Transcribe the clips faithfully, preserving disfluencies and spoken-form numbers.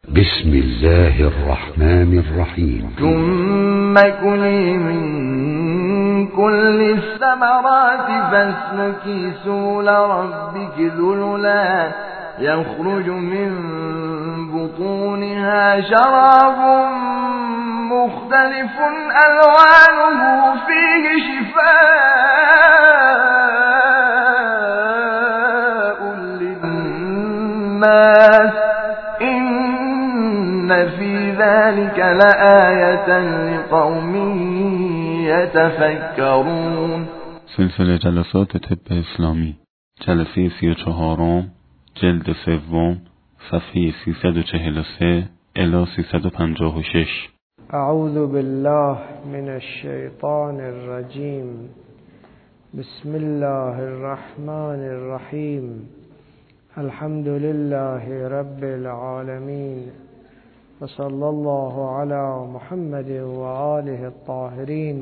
بسم الله الرحمن الرحيم. ثم كلي من كل الثمرات فاسلكي سبل ربك ذللا يخرج من بطونها شراب مختلف ألوانه فيه شفاء للناس إن في ذلك لآية لقوم يتفكرون. سلسله جلسات طب اسلامی، جلسه سی و چهارم، جلد سوم، صفحه سیصد و چهل و سه الی سیصد و پنجاه و شش. اعوذ بالله من الشیطان الرجیم. بسم الله الرحمن الرحیم. الحمد لله رب العالمین و صلی الله علی محمد و آله الطاهرین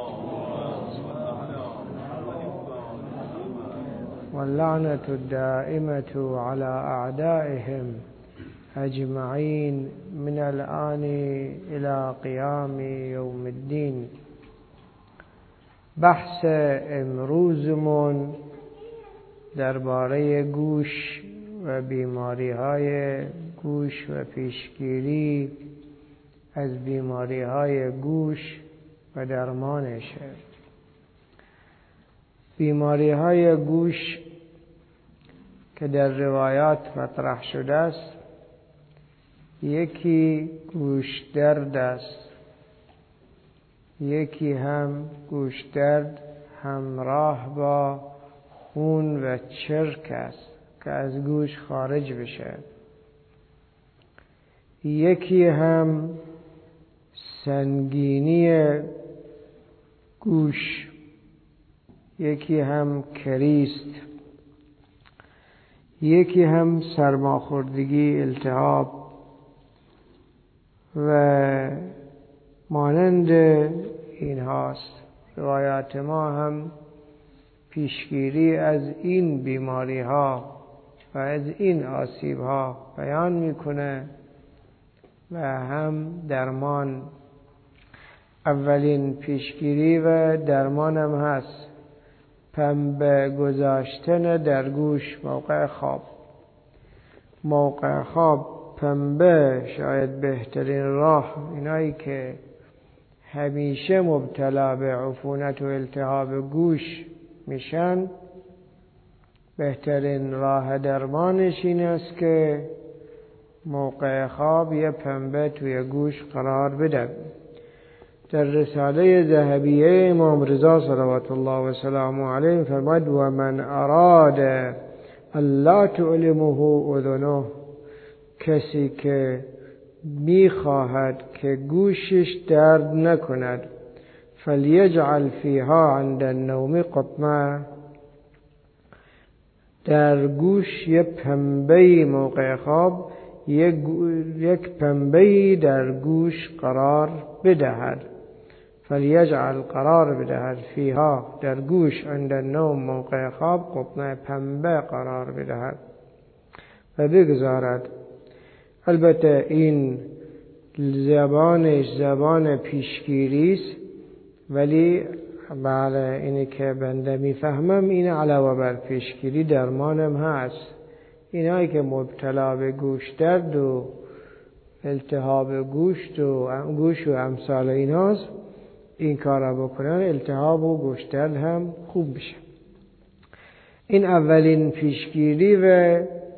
واللعنة الدائمة على أعدائهم أجمعين من الآن إلى قيام يوم الدين. بحث امروزمون درباره گوش و بیماری های گوش و پیشگیری از بیماری های گوش و درمانشه. بیماری های گوش که در روایات مطرح شده است، یکی گوش درد است، یکی هم گوش درد همراه با خون و چرک است که از گوش خارج بشه، یکی هم سنگینی گوش، یکی هم کریست، یکی هم سرماخوردگی، التهاب و مانند این هاست. روایات ما هم پیشگیری از این بیماری ها و از این آسیب ها بیان میکنه و هم درمان. اولین پیشگیری و درمان هم هست پنبه گذاشتن در گوش موقع خواب. موقع خواب پنبه شاید بهترین راه. اینایی که همیشه مبتلا به عفونت و التهاب گوش میشن، بهترین راه درمانش این است که موقع خواب یه پنبه توی گوش قرار بده. در رساله ذهبیه امام رضا صلوات الله و سلامه علیه فرمود: و من اراد الا تعلمه اذنه، کسی که میخواهد که گوشش درد نکند، فلیجعل فیها عند النوم قطمه، در گوش یک پنبه موقع خواب یک پنبه در گوش قرار بدهد. فلیجعل قرار بدهد فیها در گوش عند النوم موقع خواب قطمه، پنبه قرار بدهد و بگذارد. البته این زبانش زبان پیشگیری است، ولی بله اینی که بنده میفهمم این علاوه بر پیشگیری درمانم هست. اینایی که مبتلا به گوش درد و التهاب گوشت و گوش و امثال ایناست، این کارا بکنن، التهاب و گوش درد هم خوب بشه. این اولین پیشگیری و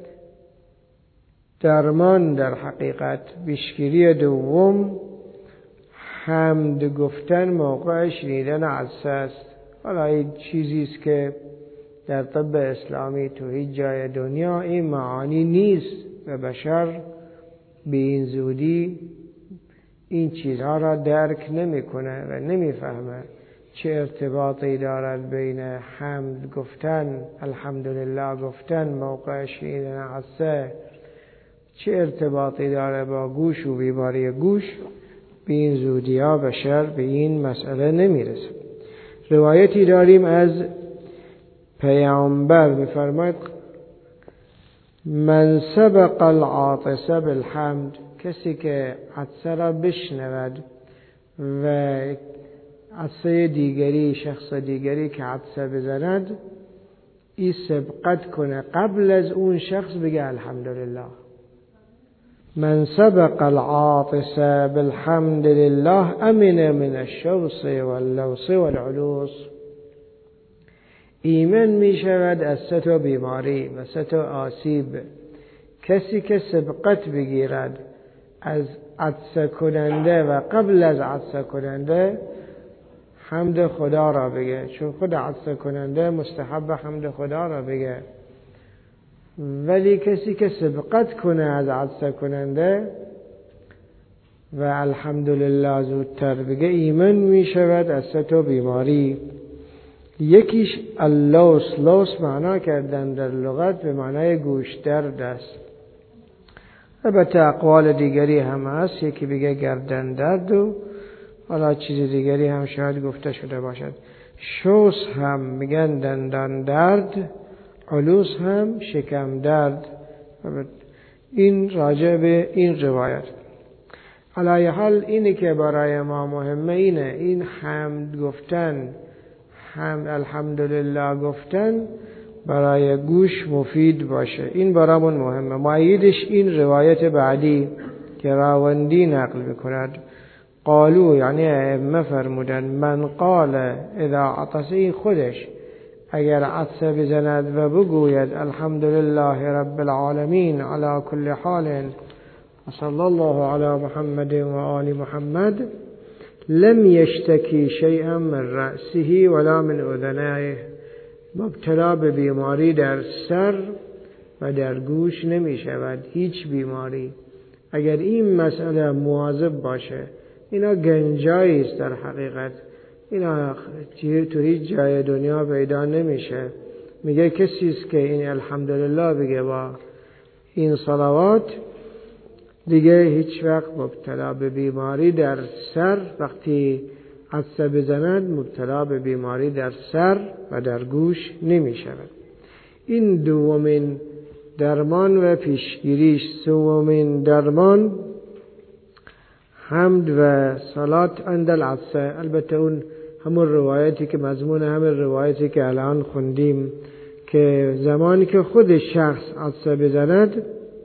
درمان در حقیقت. پیشگیری دوم حمد گفتن موقع شنیدن عطسه است. حالا این چیزی است که در طب اسلامی تو هیچ جای دنیا این معانی نیست و بشر به این زودی این چیزها را درک نمیکنه و نمیفهمه چه ارتباطی دارد بین حمد گفتن، الحمدلله گفتن موقع شنیدن عطسه، چه ارتباطی داره با گوش و بیماری گوش. به این زودی ها بشر به این مسئله نمیرسه. روایتی داریم از پیامبر می‌فرماید: من سبق العاطس بالحمد، کسی که عطسه را بشنود و عطسه دیگری، شخص دیگری که عطسه بزند، این سبقت کنه قبل از اون شخص بگه الحمدلله. من سبق العاطس بالحمد لله امن من الشوص واللوص والعلوص. ایمن می شود از سه تا بیماری و سه تا آسیب. کسی که سبقت بگیرد از عطسه کننده و قبل از عطسه کننده حمد خدا را بگه، چون خود عطسه کننده مستحب حمد خدا را بگه. ولی کسی که سبقت کنه از عطسه کننده و الحمدلله زودتر بگه، ایمن می شود از سه تا بیماری. یکیش اللوس. لوس معنا کردن در لغت به معنای گوش درد است. البته اقوال دیگری هم هست، یکی بگه گردن درد و حالا چیز دیگری هم شاید گفته شده باشد. شوس هم میگن دندان درد، علوس هم شکم درد. این راجع به این روایت. علی حال اینی که برای ما مهمه اینه، این حمد گفتن، حمد الحمدلله گفتن برای گوش مفید باشه. این برامون مهمه. مؤیدش این روایت بعدی که راوندی نقل میکند. قالو یعنی ائمه فرمودن من قال اذا عطس، این خودش اگر عطسه بزند و بگوید الحمدلله رب العالمین علی کل حال صلی الله علی محمد و آل محمد، لم یشتکی شیئا من رأسه ولا من اذنایه، مبتلا به بیماری در سر و در گوش نمی شود، هیچ بیماری. اگر این مسئله مواظب باشه، اینا گنجایی است در حقیقت، اینا تو هیچ جای دنیا پیدا نمیشه. میگه کسی است که این الحمدلله بگه با این صلوات، دیگه هیچ وقت مبتلا به بیماری در سر، وقتی عطسه بزند مبتلا به بیماری در سر و در گوش نمی شود. این دومین درمان و پیشگیریش. سومین درمان حمد و صلات عند العطسه. البته اون همون روایتی که مضمون همون روایتی که الان خوندیم، که زمانی که خود شخص عطسه بزند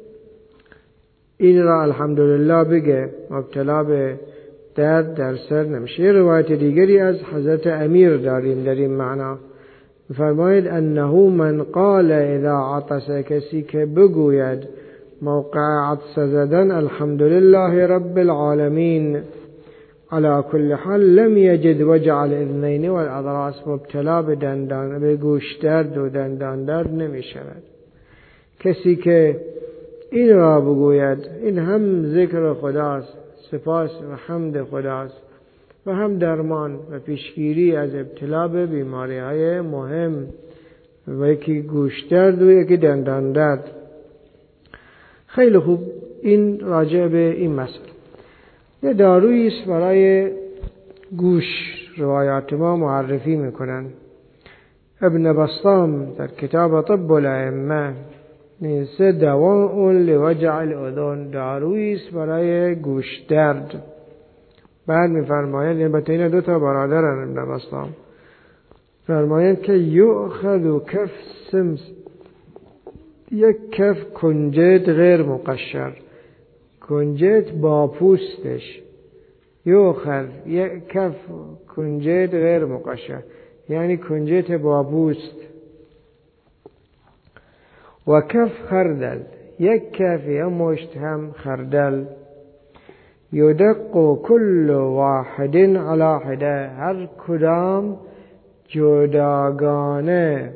این را الحمدلله بگه، مبتلا به درد در سر نمیشه. روایت دیگری از حضرت امیر داریم در این معنا. فرماید انه من قال اذا عطس، کسی که بگوید موقع عطسه زدن الحمدلله رب العالمین على كل حال لم يجد وجع الاذنین والاضراس، مبتلا به دندان به گوش درد و دندان درد نمی شود. کسی که این را بگوید، این هم ذکر خداست، سپاس و حمد خداست و هم درمان و پیشگیری از ابتلا به بیماری های مهم، و یکی گوش درد و یکی دندان درد. خیلی خوب. این راجع به این مسئله. یه دارویی است برای گوش، روایات ما معرفی میکنن. ابن بسطام در کتاب طب الائمه نیسه دواء لوجع الاذن، دارویی است برای گوش درد. بعد میفرمایند، البته این دو تا برادرن ابن بسطام، فرمایند که یؤخذ کف سمس، یک کف کنجد غیر مقشر، کنجد با پوستش، یؤخذ یک کف کنجد غیر مقشر یعنی کنجد با پوست، و کف خردل، یک کف یا مشت هم خردل، یدق کل واحد علی حده، هر کدام جداگانه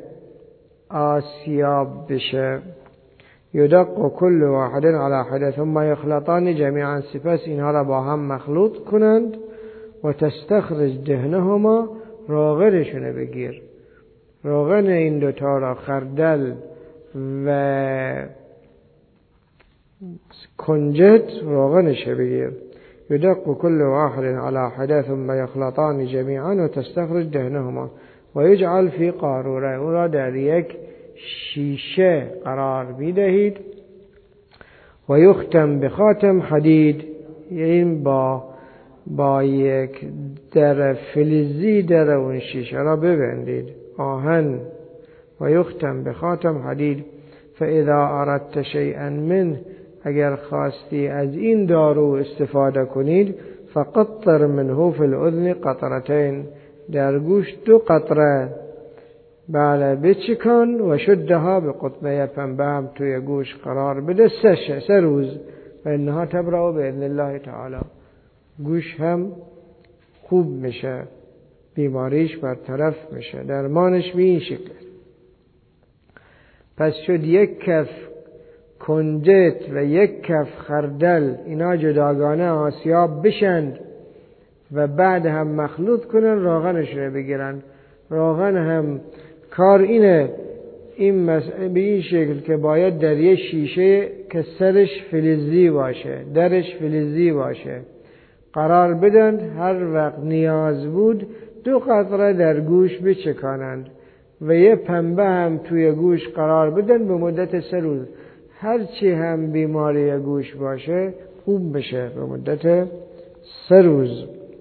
آسیاب بشه. یدق کل واحد علی حده ثم یخلطان جمیعا، سپس اینها را با هم مخلوط کنند و تستخرج دهنهما، روغنشونه بگیر، روغن این دوتا را، خردل و کنجد، روغنش بگیر. یدق کل واحد علی حده ثم یخلطان جمیعا و تستخرج دهنهما و یجعل فی قاروره، اون را در یک شیشه قرار میدهید و یختم بخاتم حدید، این با با یک در فلزی در اون شیشه را ببندید، آهن. و یختم بخاتم حدید فاذا اردت شیئا منه، اگر خواستی از این دارو استفاده کنید، فقطر منه فی الاذن قطرتین، در گوش دو قطره بله بچکن و شدها به قطبه پنبه هم توی گوش قرار بده سه سه روز و انها تبرأ باذن الله تعالی. گوش هم خوب میشه، بیماریش برطرف میشه، درمانش به این شکل. پس شد یک کف کنجد و یک کف خردل اینا جداگانه آسیاب بشند و بعد هم مخلوط کنن، روغنش رو بگیرن. روغن هم کار اینه، این مسئله به این شکل که باید در یه شیشه که سرش فلزی باشه، درش فلزی باشه قرار بدن. هر وقت نیاز بود دو قطره در گوش بچکانند و یه پنبه هم توی گوش قرار بدن به مدت سه روز. هرچی هم بیماری گوش باشه خوب بشه به مدت سه روز.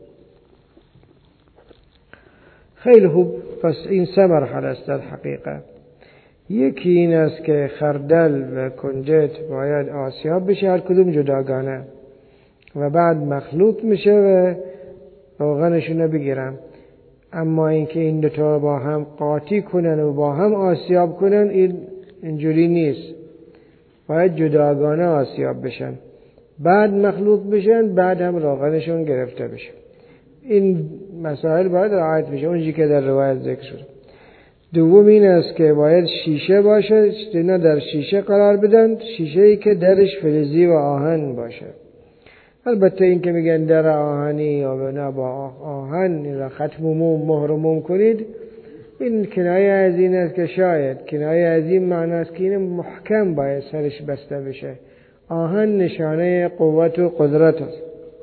خیلی خوب. پس این سه مرحله است در حقیقت. یکی این است که خردل و کنجد باید آسیاب بشه هر کدوم جداگانه و بعد مخلوط میشه و روغنشون بگیرن. اما اینکه این دو تا با هم قاطی کنن و با هم آسیاب کنن این اینجوری نیست، باید جداگانه آسیاب بشن بعد مخلوط بشن بعد هم روغنشون گرفته بشه. این مسائل باید رعایت بشه اونجی که در روایت ذکر شد. دوم این است که باید شیشه باشه، اینا در شیشه قرار بدن، شیشه‌ای که درش فلزی و آهن باشه. البته این که میگن در آهنی یا نه با آهن را ختم موم مهر موم کنید، این کنایه از این است که شاید کنایه از این معنی است که این محکم باید سرش بسته بشه. آهن نشانه قوت و قدرت است.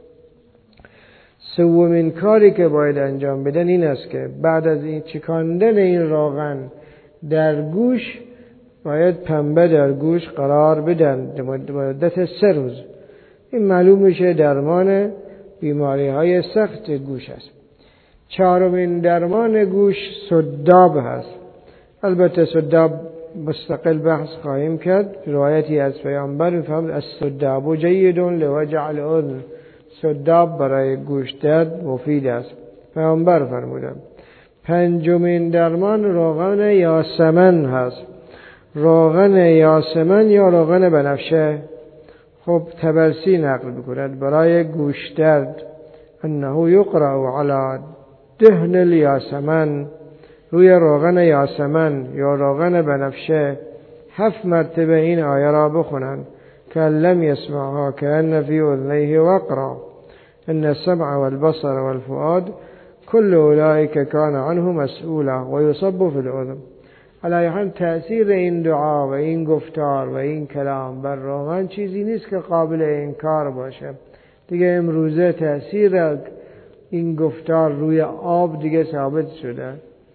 سومین کاری که باید انجام بدن این است که بعد از این چکاندن این روغن در گوش باید پنبه در گوش قرار بدن مدت سه روز. این معلوم میشه درمان بیماری های سخت گوش است. چهارمین درمان گوش سداب هست. البته سداب مستقل بحث خواهیم کرد. روایتی از پیامبر میفهمد السداب جید لوجع الاذن، سداب برای گوش درد مفید است. پیامبر فرمودند. پنجمین درمان روغن یاسمن هست. روغن یاسمن یا روغن بنفشه. خب طبرسی نقل می‌کند برای گوش درد انه یقرأ علی دهن الیاسمن، روی روغن یاسمن یا روغن بنفشه هفت مرتبه این آیه را بخونند که لم یسمعها کأن فی اذنیه وقرا ان السمع والبصر والفؤاد كل اولئک کان عنه مسئولا و یصب فی الاذن. علی حال تأثیر این دعا و این گفتار و این کلام بر روغن چیزی نیست که قابل انکار باشه. دیگه امروزه تأثیر این گفتار روی آب دیگه ثابت شده.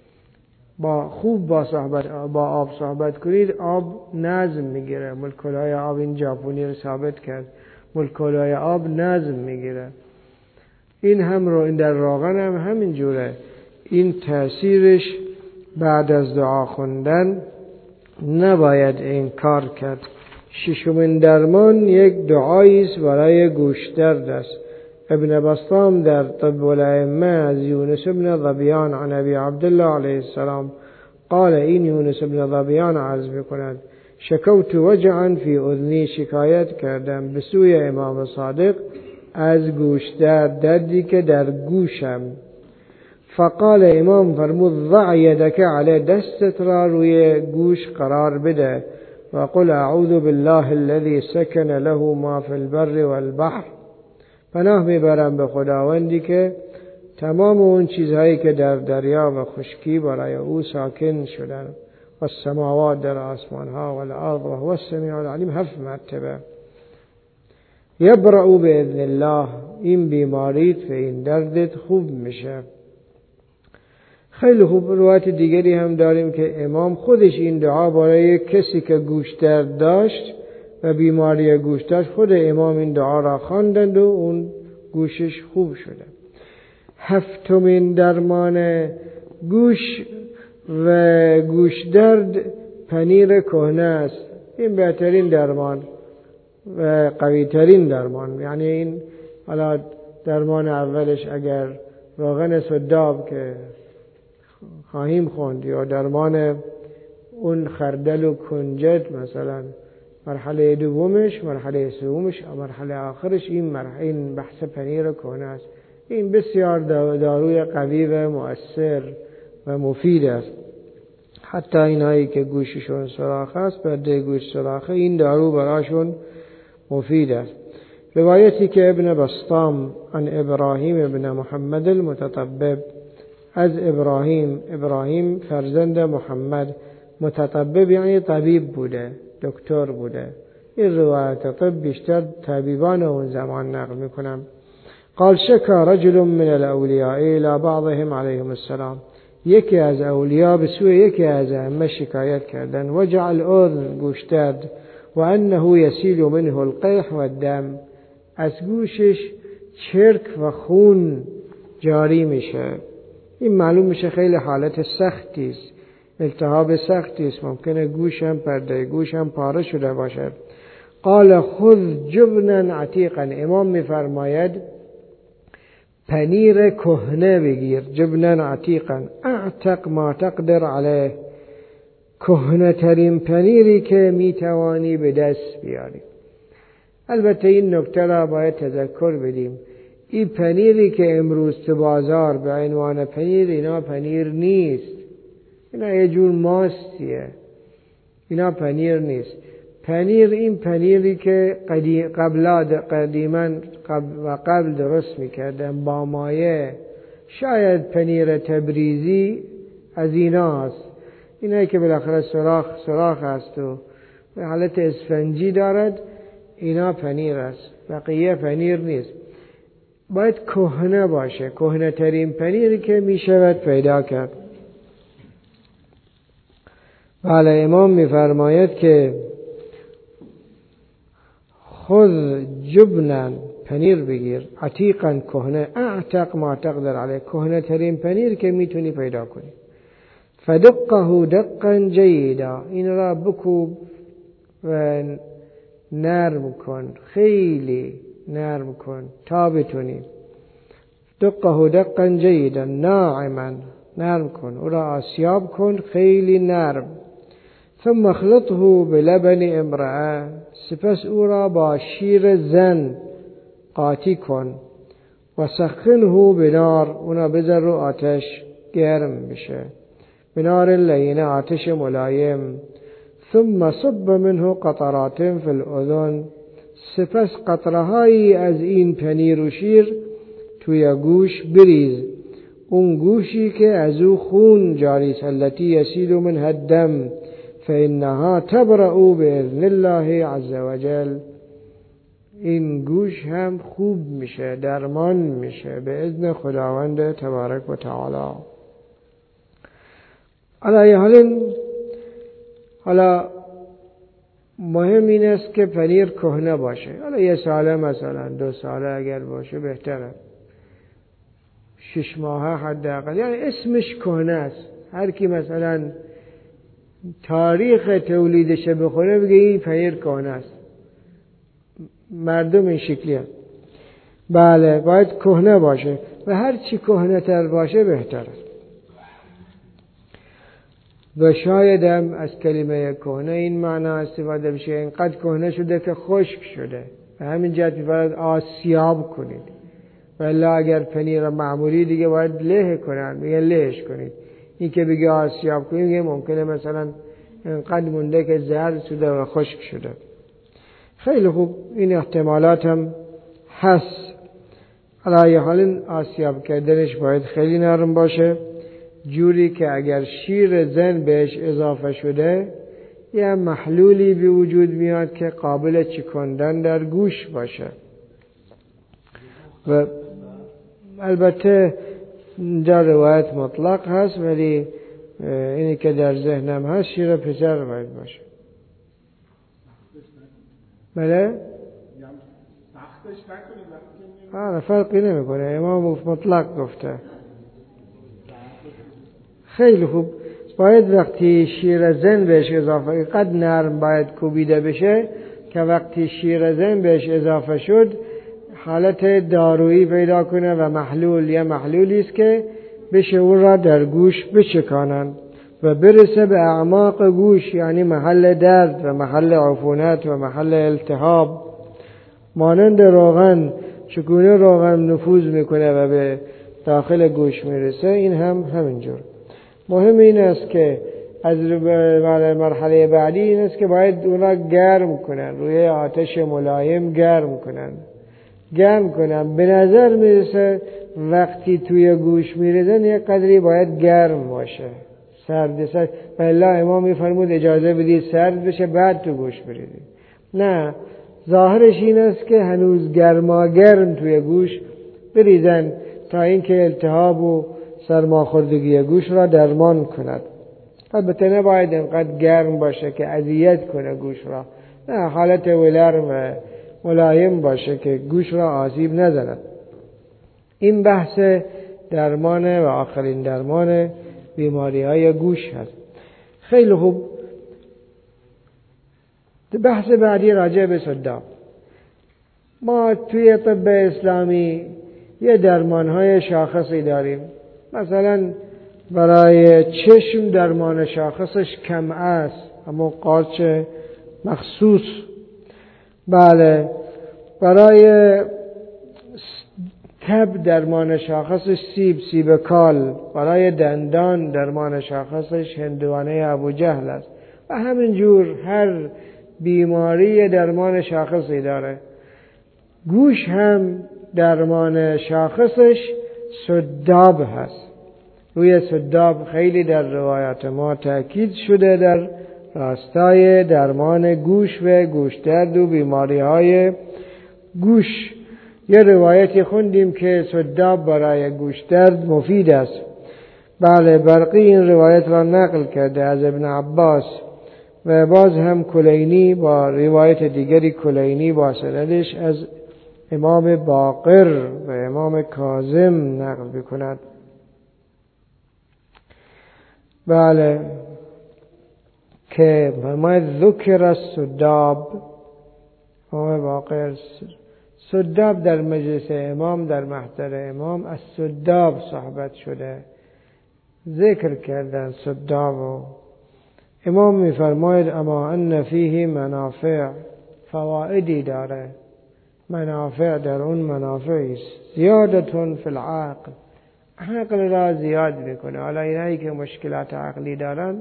با خوب با صحبت با آب صحبت کنید آب نظم میگیره. مولکولهای آب این ژاپنی رو ثابت کرد، مولکولهای آب نظم میگیره. این هم رو این در روغن هم همین جوره. این تأثیرش بعد از دعا خوندن نباید انکار کرد. ششمین درمان یک دعایی است برای گوش درد است. ابن بسطام در طب الائمه از یونس بن ظبیان عن ابی عبدالله علیه السلام قال، این یونس بن ظبیان عرض میکند شکوت وجعا فی اذنی، شکایت کردم به سوی امام صادق از گوش درد، دردی که در گوشم. فقال امام فرمود ضع یدک علی، دستت را روی گوش قرار بده و قل اعوذ بالله الذي سکن له ما فی البر والبحر، پناه میبرم به خداوندی که تمام اون چیزهایی که در دریا و خشکی برای او ساکن شدن و السماوات در آسمانها و الارض و هو السمیع العلیم هفت مرتبه. یبرأ باذن الله، این بیماریت و این دردت خوب میشه. خیلی خوب. روایت دیگری هم داریم که امام خودش این دعا برای کسی که گوش درد داشت و بیماری گوش داشت، خود امام این دعا را خواندند و اون گوشش خوب شده. هفتمین درمان گوش و گوش درد پنیر کهنه است. این بهترین درمان و قوی ترین درمان. یعنی این حالا درمان اولش اگر روغن سداب که خواهیم خوند یا درمان اون خردل و کنجد مثلا مرحله دومش، مرحله سومش، مرحله آخرش این مرحله این بحث پنیر کهنه است. این بسیار داروی قوی و مؤثر و مفید است. حتی اینایی که گوششون سوراخ است، پرده گوش سوراخه، این دارو براشون مفید است. روایتی که ابن بسطام عن ابراهیم ابن محمد المتطبب، از ابراهیم، ابراهیم فرزند محمد، متطبب یعنی طبیب بوده، دکتر بوده. این روایت طب بیشتر طبیبان اون زمان نقل میکنم. قال شکا رجل من الاولیاء الى بعضهم علیهم السلام، یکی از اولیاء به سوی یکی از ائمه شکایت کردن، وجع الاذن، گوش درد، و انه یسیل منه القیح و الدم، از گوشش چرک و خون جاری میشه. این معلوم میشه خیلی حالت سختی است، التهاب سختی است، ممکنه گوشم پرده گوشم پاره شده باشد. قال خذ جبنا عتیقا، امام میفرماید پنیر کهنه بگیر، جبنا عتیقا اعتق ما تقدر علیه، کهنه ترین پنیری که میتوانی به دست بیاری. البته این نکته را باید تذکر بدیم، این پنیری که امروز تو بازار به عنوان پنیر، اینا پنیر نیست، اینا یه جور ماستیه، اینا پنیر نیست. پنیر این پنیری که قبلا قدیما قبل و قبل درست میکردن با مایه، شاید پنیر تبریزی از اینا هست، اینایی که بالاخره سراخ سراخ هست و به حالت اسفنجی دارد، اینا پنیر است، بقیه پنیر نیست. باید کهنه باشه، کهنه ترین پنیری که می شود پیدا کرد. بله، امام می فرماید که خذ جبنا، پنیر بگیر، عتیقا کهنه، اعتق ما تقدر علیه، کهنه ترین پنیر که می تونی پیدا کنی. فدقه دقا جیدا، این را بکوب و نرم کن، خیلی نرم کن تا بتونی. دقه دقا جیدا ناعما، نرم کن، او را آسیاب کن خیلی نرم. ثم اخلطه بلبن امرأه، سپس او را با شیر زن قاطی کن. و سخنه بنار، اونا بذار رو آتش گرم بشه، بنار لینه، آتش ملایم. ثم صب منه قطرات فی الاذن، سپس قطرهایی از این پنیر و شیر توی گوش بریز، اون گوشی که از او خون جاری است. التي یسیل منها الدم فانها تبرأ باذن الله عز وجل، این گوش هم خوب میشه، درمان میشه به اذن خداوند تبارک و تعالی. علی حال حالا مهم این است که پنیر کهنه باشه. حالا یه ساله مثلا دو ساله اگر باشه بهتره، شش ماهه حداقل، یعنی اسمش کهنه است. هر کی مثلا تاریخ تولیدش بخونه بگه این پنیر کهنه است، مردم این شکلی هست. بله، باید کهنه باشه و هر چی کهنه تر باشه بهتره. و شاید هم از کلمه کهنه این معنا استفاده بشه، اینقدر کهنه شده که خشک شده، و همین جهت می‌فرماید آسیاب کنید. ولی اگر پنیر معمولی دیگه باید له کنن، میگه لهش کنید. این که بگه آسیاب کنید، میگه ممکنه مثلا اینقدر مونده که زرد شده و خشک شده. خیلی خوب، این احتمالات هم هست. علی حال آسیاب کردنش باید خیلی نرم باشه، جوری که اگر شیر زن بهش اضافه شده یه محلولی به وجود میاد که قابل چکندن در گوش باشه. و البته در روایت مطلق هست، ولی اینی که در ذهنم هست شیر پسر باید باشه. بله؟ آره فرقی نمیکنه، امام مطلق گفته. خیلی خوب. باید وقتی شیر زن بهش اضافه، قد نرم باید کوبیده بشه که وقتی شیر زن بهش اضافه شد حالت دارویی پیدا کنه و محلول یا محلولی است که بشه او را در گوش بچکانند و برسه به اعماق گوش، یعنی محل درد و محل عفونت و محل التهاب. مانند روغن، چگونه روغن نفوذ میکنه و به داخل گوش میرسه، این هم همینجور. مهم این است که از مرحله بعدی این است که باید اون را گرم کنن، روی آتش ملایم گرم کنن گرم کنن به نظر میرسه وقتی توی گوش میریزن یک قدری باید گرم باشه، سرد سرد. بله امام میفرمود اجازه بدید سرد بشه بعد تو گوش بریزید. نه، ظاهرش این است که هنوز گرما گرم توی گوش بریزن تا اینکه التهاب و سرماخوردگی گوش را درمان کند. البته نباید اینقدر گرم باشه که اذیت کنه گوش را، نه، حالت ولرم و ملایم باشه که گوش را آسیب نزند. این بحث درمان و آخرین درمان بیماری های گوش هست. خیلی خوب. بحث بعدی راجع به صداع. ما توی طب اسلامی یه درمان های شاخصی داریم. مثلا برای چشم درمان شاخصش کمعه است، اما قارچ مخصوص. بله. برای تب درمان شاخصش سیب سیب کال. برای دندان درمان شاخصش هندوانه ابوجهل است و همینجور هر بیماری درمان شاخصی داره. گوش هم درمان شاخصش سداب هست. روی سداب خیلی در روایات ما تأکید شده در راستای درمان گوش و گوشدرد و بیماری های گوش. یه روایتی خوندیم که سداب برای گوشدرد مفید است. بله، برقی این روایت را نقل کرده از ابن عباس و باز هم کلینی با روایت دیگری کلینی با سندش از امام باقر و امام کاظم نقل بکند. بله، که ما ذکر السداب، امام باقر سداب در مجلس امام، در محضر امام از سداب صحبت شده، ذکر کردن سداب. امام میفرماید اما ان فیه منافع، فوائدی داره، منافع در اون منافعی است. زیادتون فی العقل، عقل را زیاد میکنه. حالا اینایی که مشکلات عقلی دارن،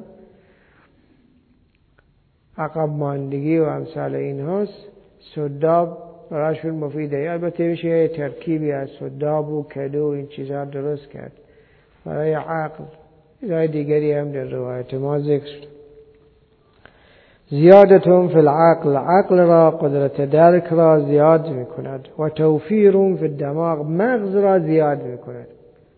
عقب ماندگی و امثال این هاست، سداب براشون مفیده. البته میشه یه ترکیبی از سداب و کدو این چیزها درست کرد برای عقل. چیزهای دیگری هم در روایت ما ذکر شد. زیادتون فی العقل، عقل را، قدرت درک را زیاد میکند. و توفیرون فی الدماغ، مغز را زیاد میکند.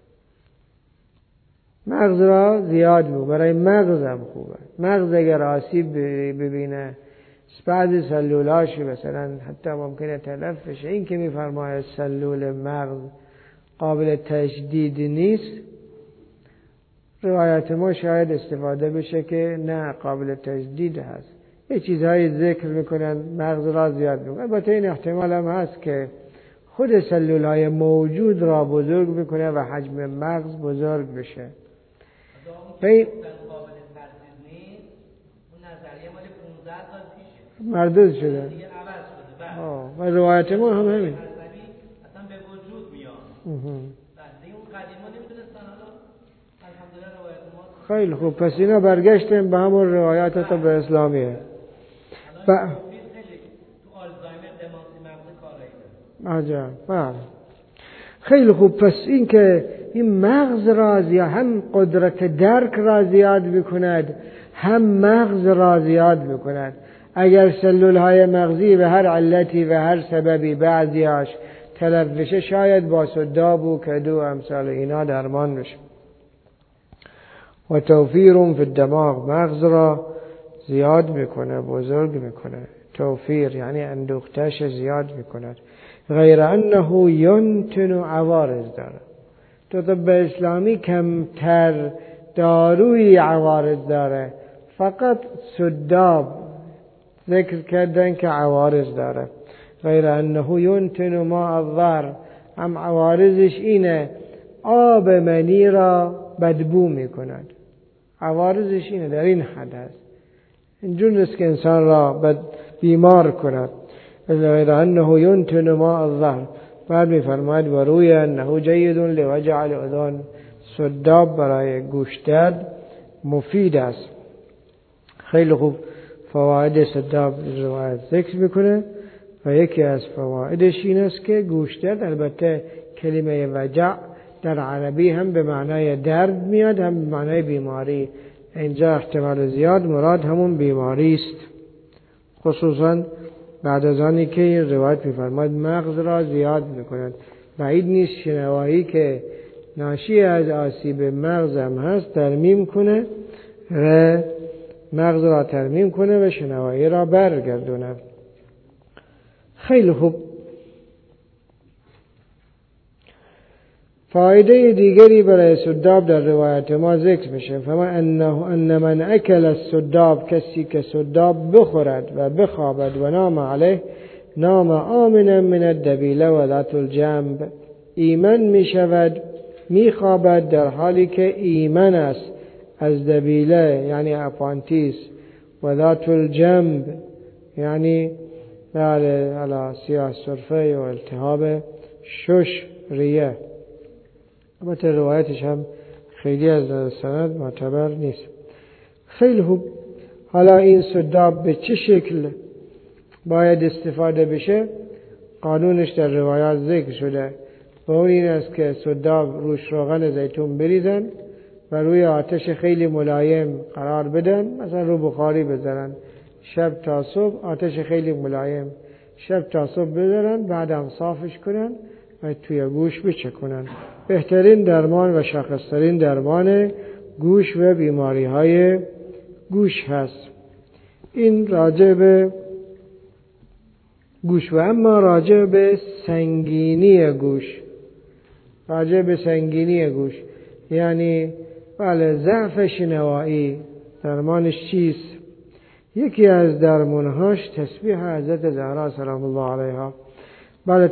مغز را زیاد میکند، برای مغز هم خوبه. مغز اگر آسیب ببینه بعضی سلولاش مثلا حتی ممکنه تلف بشه. این که میفرماید سلول مغز قابل تجدید نیست، روایت ما شاید استفاده بشه که نه، قابل تجدید هست. یه چیزهای ذکر میکنن مغز را زیاد میکنن. البته این احتمال هم هست که خود سلول های موجود را بزرگ میکنه و حجم مغز بزرگ بشه. این مردود شده و روایت ما هم همین. اصلا به وجود میاد. بعد اون قدیما نمیدونستن، حالا الحمدلله روایت ما خیلی خوب. پس اینا برگشتیم به همون روایات طب اسلامیه. ب... تو آلزایمر دمانسی مغز کارایی عجب. بله. خیلی خوب. پس این که این مغز را زیاد، هم قدرت درک را زیاد میکند، هم مغز را زیاد میکند. اگر سلول های مغزی به هر علتی و هر سببی بعضیاش تلف بشه، شاید با سداب و کدو امثال اینا درمان بشه. و توفیرون فی الدماغ، مغز را زیاد میکنه، بزرگ میکنه. توفیر یعنی اندوختش زیاد میکند. غیر انه ینتن عوارض داره. تو طب اسلامی کمتر داروی عوارض داره، فقط سداب ذکر کردن که عوارض داره. غیر انه ینتن ما الضر، هم عوارضش اینه آب منی را بدبو میکند. عوارضش اینه، در این حد هست، اینجور نیست که انسان را بد بیمار کند. غیر انه ینتن ما الظهر. بعد میفرماید و روی انه جید لوجع الاذن، سداب برای گوش درد مفید است. خیلی خوب فواید سداب روایت ذکر میکنه و یکی از فوایدش این است که گوش درد، البته کلمه وجع در عربی هم به معنای درد میاد هم به معنای بیماری. اینجا احتمال زیاد مراد همون بیماری است، خصوصا بعد از آنی که این روایت می‌فرماید مغز را زیاد می‌کند. بعید نیست شنوایی که ناشی از آسیب مغز هم هست ترمیم کنه و مغز را ترمیم کنه و شنوایی را برگردونه. خیلی خوب. فایده دیگری برای سداب در روایت ما ذکر میشه. فما انه ان من اکل السداب، کسی که سداب بخورد و بخوابد و نام علیه نام آمنا من الدبیله و ذات الجنب، ایمن میشود میخوابد در حالی که ایمن است از دبیله یعنی اپانتیس و ذات الجنب یعنی علی سیاه سرفه و التهاب شش ریه. البته روایتش هم خیلی از سند معتبر نیست. خیلی خوب. حالا این سداب به چه شکل باید استفاده بشه؟ قانونش در روایات ذکر شده و اون این است که سداب روش روغن زیتون بریزن و روی آتش خیلی ملایم قرار بدن، مثلا رو بخاری بذارن، شب تا صبح آتش خیلی ملایم شب تا صبح بذارن، بعدم صافش کنن و توی گوش بچکنن. بهترین درمان و شخصترین درمان گوش و بیماری های گوش هست. این راجع به گوش. و اما راجع به سنگینی گوش، راجع به سنگینی گوش یعنی بله ضعف شنوایی، درمانش چیست؟ یکی از درمانهاش تسبیح حضرت زهرا سلام الله علیها. بله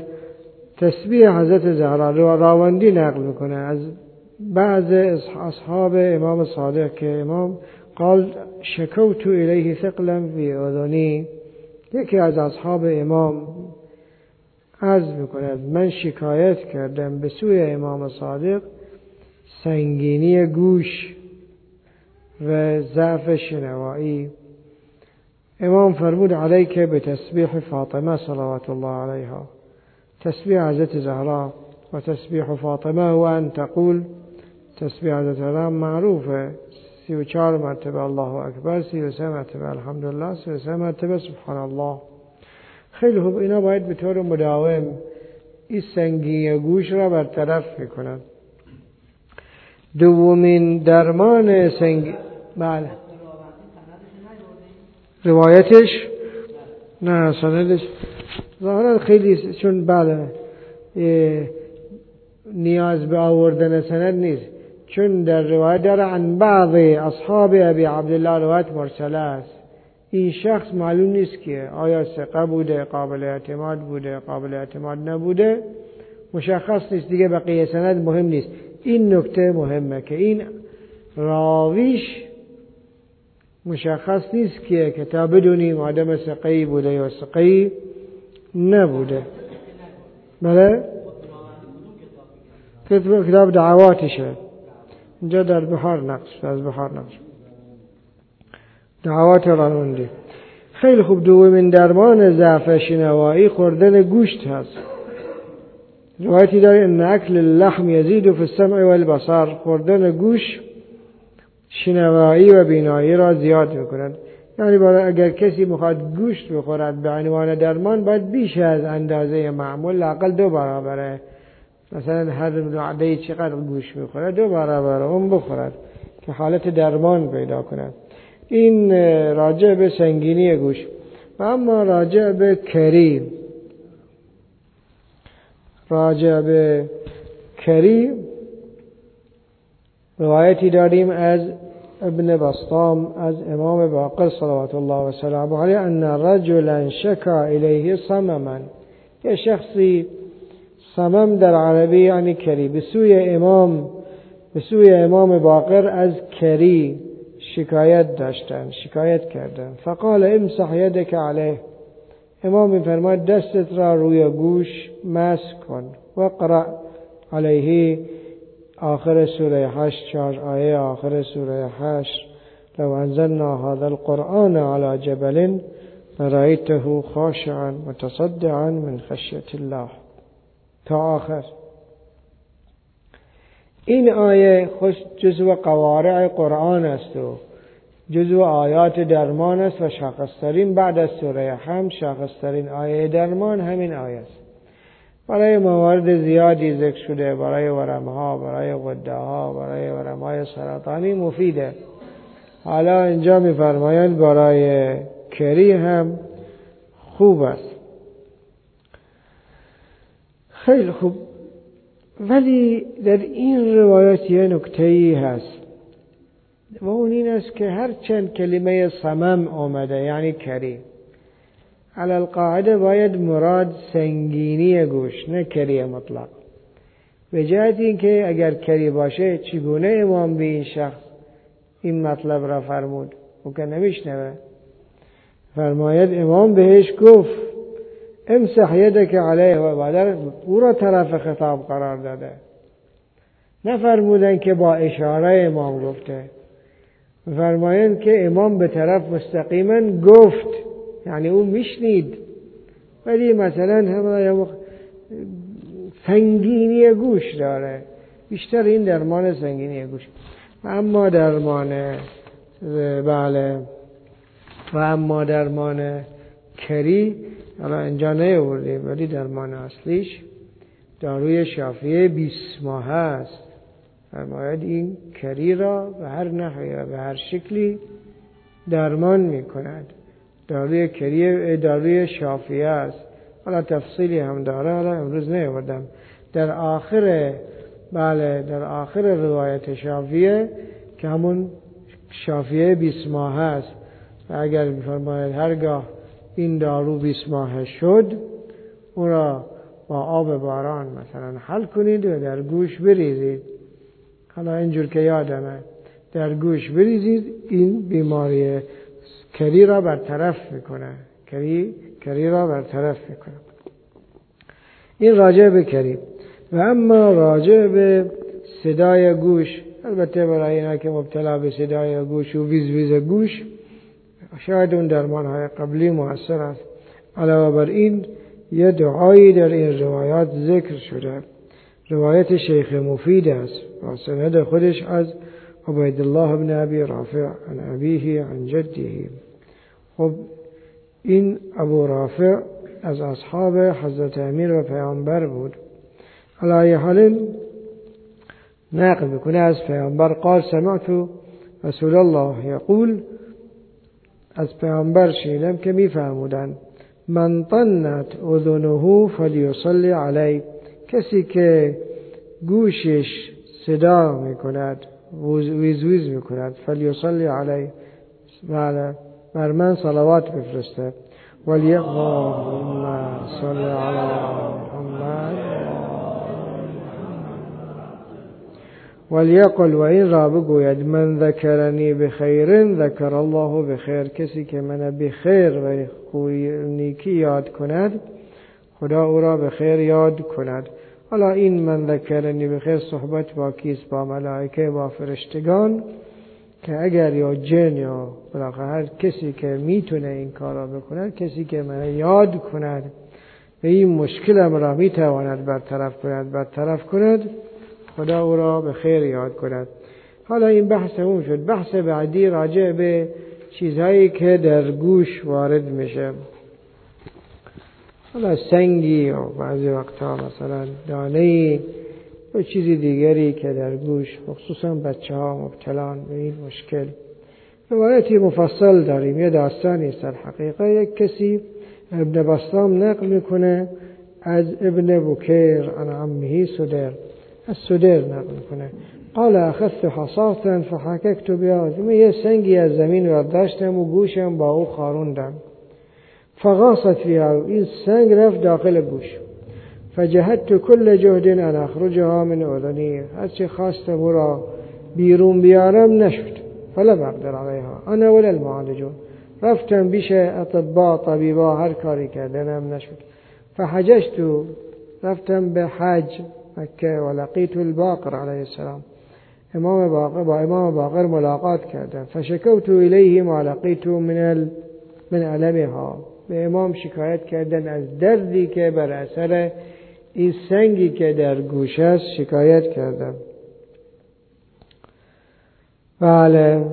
تسبیح حضرت زهرا راوندی نقل میکنه از بعض اصحاب امام صادق که امام قال شکوت الیه ثقلا فی اذنی، یکی از اصحاب امام عرض میکند من شکایت کردم به سوی امام صادق سنگینی گوش و ضعف شنوایی. امام فرمود علیک به تسبیح فاطمه صلوات الله علیها، تسبیح حضرت زهرا و تسبیح فاطمه و ان تقول، تسبیح حضرت زهرا معروفه، سی و چهار مرتبه الله اکبر، سی و سه مرتبه الحمدلله، سی و سه مرتبه سبحان الله. خیلی خوب. اینا باید به طور مداوم این سنگینی گوش را برطرف میکنن. دومین درمان سنگ بله روایتش نه سندش ظاهرا خیلی چون بله نیاز به آوردن سند نیست، چون در روایت داره عن بعض اصحاب ابی عبدالله روایت مرسله است. این شخص معلوم نیست که آیا ثقه بوده، قابل اعتماد بوده، قابل اعتماد نبوده، مشخص نیست دیگه. بقیه سند مهم نیست. این نکته مهمه که این راویش مشخص نیست که کتاب بدونیم آدم ثقه‌ای بوده یا ثقه‌ای نبوده. بله کتاب دعواتشه، اینجا در بحار نقش، از بحار نقش دعوات رانوندی. خیلی خوب. دومین درمان ضعف شنوایی خوردن گوشت هست. روایتی داره ان اکل اللحم یزید فی السمع والبصر، خوردن گوش شنوایی و بینایی را زیاد میکند. یعنی برای اگر کسی میخواد گوشت بخورد به عنوان درمان باید بیش از اندازه معمول، لااقل دو برابره، مثلا هر عده‌ای چقدر گوشت میخوره دو برابر اون بخورد که حالت درمان پیدا کند. این راجع به سنگینی گوش. و اما راجع به کری، راجع به کری روایتی داریم از ابن بسطام از امام باقر صلوات الله و سلامه علیه ان رجلا شکا الیه صمما، یه شخصی، صمم در عربی یعنی کری، به سوی امام به سوی امام باقر از کری شکایت داشتن، شکایت کردن. فقال امسح یدک علیه، امام میفرماید دستت را روی گوش مسح کن و اقرأ علیه آخر سوره هشت، چهار آیه آخر سوره هشت، لو انزلنا هذا القرآن على جبل لرأيته خاشعا متصدعا من خشیة الله، تا آخر. این آیه خوش جزو قوارع قرآن است و جزو آیات درمان است و شاخصترین بعد از سوره حمد شاخصترین آیه درمان همین آیه است. برای موارد زیادی ذکر شده، برای ورمها، برای غده ها، برای ورمهای سرطانی مفیده. حالا اینجا می‌فرمایند برای کری هم خوب است. خیلی خوب. ولی در این روایت یه نکته‌ای هست و اون این است که هر چند کلمه صمم آمده یعنی کری، علی القاعده باید مراد سنگینی گوش، نه کری مطلق. به جهت این که اگر کری باشه چگونه امام به این شخص این مطلب را فرمود؟ او که نمیشنوه. فرماید امام بهش گفت امسح یدک علیه و بعد او را طرف خطاب قرار داده، نفرمودن که با اشاره امام گفته. فرمایند که امام به طرف مستقیما گفت، یعنی او میشنید ولی مثلا همه سنگینی گوش داره، بیشتر این درمان سنگینی گوش. و اما درمان بله و اما درمان کری حالا اینجا نیاوردیم، ولی درمان اصلیش داروی شافیه بیست ماه است. فرماید این کری را به هر نحوی و به هر شکلی درمان می کند. داروی کری داروی شافیه است. حالا تفصیلی هم داره، حالا امروز نیاوردم. در آخر بله در آخر روایت شافیه که همون شافیه بیست ماه است، و اگر فرماید هرگاه این دارو بیست ماه شد اون را با آب باران مثلا حل کنید و در گوش بریزید. حالا اینجور که یادمه در گوش بریزید، این بیماری کری را برطرف میکنه، کری کری را برطرف میکنه. این راجع به کری. و اما راجع به صدای گوش، البته برای اینا که مبتلا به صدای گوش و ویز ویز گوش شاید اون درمان های قبلی مؤثر است. علاوه بر این یه دعایی در این روایات ذکر شده. روایت شیخ مفید است و سند خودش از عبیدالله بن ابی رافع عن ابیه عن جده. خب این ابو رافع از اصحاب حضرت امیر و پیامبر بود. علی حال نقل میکنه از پیامبر قال سمعت رسول الله یقول، از پیامبر شنیدم که میفرمودند من طنت اذنه فلیصلی علی، کسی که گوشش صدا میکند ویز ویز میکند فلیصلی علی، بله بر من صلوات بفرسته. ولی اللهم صل علی محمد ولیقل، و این را بگوید من ذکرنی بخیر ذکر الله بخیر، کسی که من بخیر و نیکی یاد کند خدا او را بخیر یاد کند. حالا این من ذکرنی بخیر صحبت با کیست؟ با ملائکه، با فرشتگان، که اگر یا جن یا بالاخره هر کسی که میتونه این کار را بکند، کسی که من یاد کند و این مشکلم را میتواند برطرف کند برطرف کند خدا او را به خیر یاد کند. حالا این بحث اون شد. بحث بعدی راجع به چیزهایی که در گوش وارد میشه، حالا سنگی و بعضی وقتا مثلا دانه‌ای و چیزی دیگری که در گوش، خصوصا بچه ها مبتلان به این مشکل. روایتی مفصل داریم، یه داستانی است. الحقیقه یک کسی ابن بسطام نقل میکنه از ابن بکیر عن عمه سدر، از سدر نقل میکنه قال اخذت حصاة فحککت بها، یه سنگی از زمین برداشتم و گوشم با او خاروندم. فغاصت فيها، این سنگ رفت داخل گوش. فجهدت كل جهد ان اخرجها من اذنی، هرچه خواستم او را بیرون بیارم نشد. فلم اقدر علیها انا ولا المعالجون، رفتم بیش اطباء طبیبا هر کاری کردنم نشد. فحججت، رفتم به حج مکه و لقیت الباقر علیه السلام، امام باقر، با امام باقر ملاقات کردم. فشکوت الیه ما لقیت من ال من علمها، به امام شکایت کردن از دردی که بر اثر این سنگی که در گوش است شکایت کردم. بله.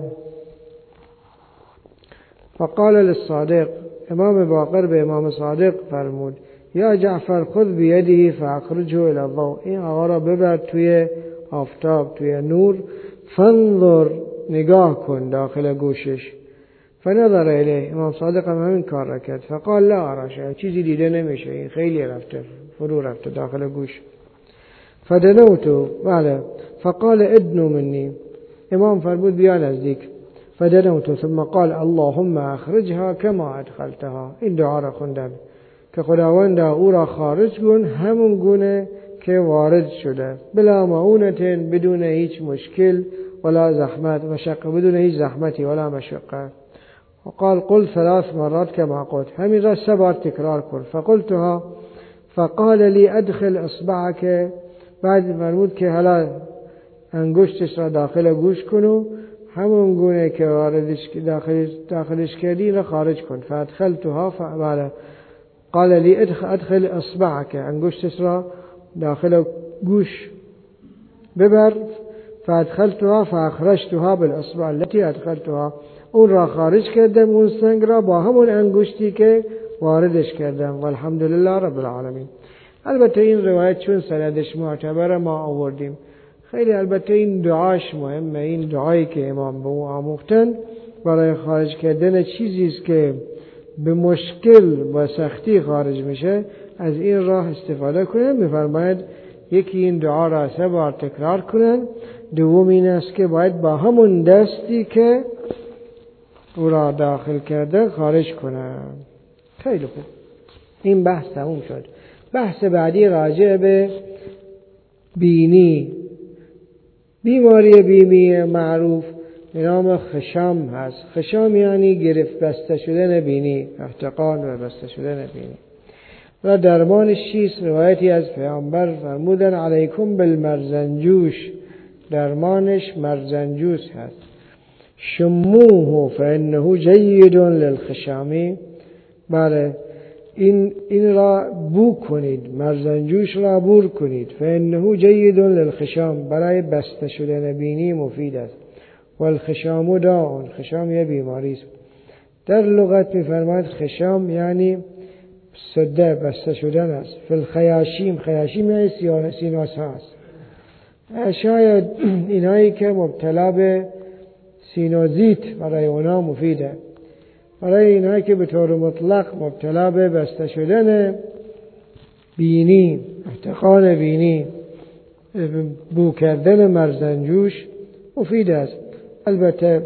فقال للصادق، امام باقر به امام صادق فرمود یا جعفر خذ بیده فاخرجه الى الضوء، این آقا را ببر توی آفتاب، توی نور. فانظر، نگاه کن داخل گوشش. فنظر الیه، امام صادق هم همین کار را کرد. فقال لا ارى شیئا، چیزی دیده نمیشه، این خیلی رفته فرو رفته داخل گوش. فدنوتو، بله. فقال ادنو منی، امام فرمود بیا نزدیک. فدنوتو ثم قال اللهم اخرجها کما ادخلتها، این دعا را خوندم که خداوند او را خارج کن همون گونه که وارد شده، بلا معونتن، بدون هیچ مشکل، ولا زحمت مشقه، بدون هیچ زحمتی ولا مشقه. وقال قل ثلاث مرات كما قلت، همین را سه بار تکرار کن. فقلتها فقال لي ادخل اصبعك، بعد فرمود که حالا انگشتش را داخل گوش کنو، همون گونه که واردش داخلش داخلش کردی را خارج کن. فادخلتها فعلا قال لي ادخل ادخل اصبعك، انگشتش را داخل گوش ببر. فادخلتها فاخرجتها بالاصبع التي ادخلتها، اون را خارج کردم، اون سنگ را با همون انگشتی که واردش کردم. والحمدلله رب العالمین. البته این روایت چون سندش معتبره ما آوردیم. خیلی البته این دعاش مهمه، این دعایی که امام به او آموختن برای خارج کردن چیزی است که به مشکل و سختی خارج میشه، از این راه استفاده کنن. میفرماید یکی این دعا را سه بار تکرار کنن، دوم این است که باید با همون دستی که او را داخل کرده خارج کنن. خیلی خوب، این بحث تموم شد. بحث بعدی راجع به بینی، بیماری بینی معروف به نام خشام هست. خشام یعنی گرفت بسته شدن بینی، احتقان و بسته شدن بینی. و درمانش چیست؟ روایتی از پیامبر فرمودن علیکم بالمرزنجوش، درمانش مرزنجوش هست. شموه فانه جید للخشامی، بله این این را بو کنید، مرزنجوش را بور کنید. فانه جید للخشام، برای بسته شدن بینی مفید است. والخشام داء، خشام یه بیماری است. در لغت می‌فرماید خشام یعنی سده، بسته شدن است. فی الخیاشیم، خیاشیم یعنی سینوس هست. شاید اینایی که مبتلا به سینوزیت برای اونا مفیده. برای اینایی که به طور مطلق مبتلا به بسته شدن بینی، احتقان بینی، بو کردن مرزنجوش مفید است. البته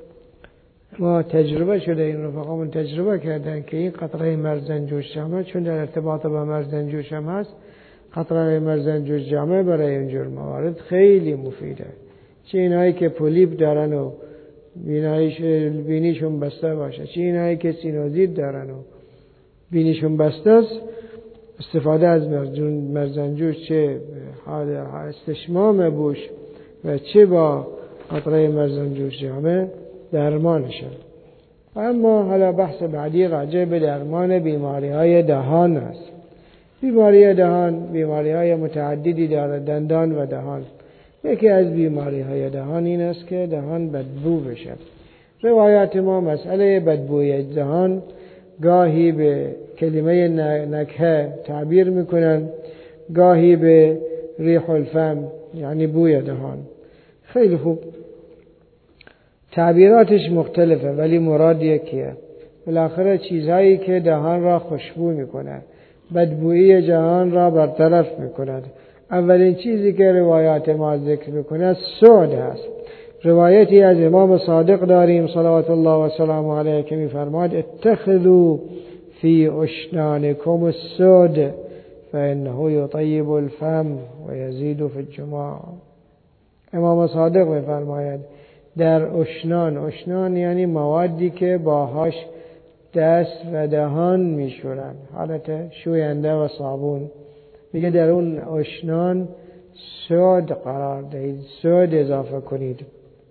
ما تجربه شده، این رفقامون تجربه کردن که این قطره مرزنجوش جامعه، چون در ارتباط با مرزنجوش هم هست، قطره مرزنجوش جامعه برای اینجور موارد خیلی مفیده. چه اینایی که پولیپ دارن و بینایش بینیشون بسته باشه، چه اینایی که سینوزیت دارن و بینیشون بسته است، استفاده از مرزنجوش چه حال استشمام بوش و چه با قطره مرزنجوش جامعه درمانشه. اما حالا بحث بعدی راجع به درمان بیماری های دهان است. بیماری دهان بیماری های متعددی دارد، دندان و دهان. یکی از بیماری های دهان این است که دهان بدبو بشه. روایات ما مسئله بدبوی دهان گاهی به کلمه نکهه تعبیر میکنن، گاهی به ریح الفم یعنی بوی دهان. خیلی خوب. تعبیراتش مختلفه ولی مراد یکیه. بالاخره چیزهایی که دهان را خوشبو میکنند، بدبویی جهان را برطرف میکند. اولین چیزی که روایات ما ذکر میکند سعد هست. روایتی از امام صادق داریم صلوات الله و سلام علیه که میفرماد اتخذوا فی اشنانکم السعد فانه یطیب الفم و یزید فی الجماع. امام صادق میفرماید در اشنان، اشنان یعنی موادی که باهاش دست و دهان میشورن، حالت شوینده و صابون، میگه در اون اشنان سعد قرار دهید، سعد اضافه کنید.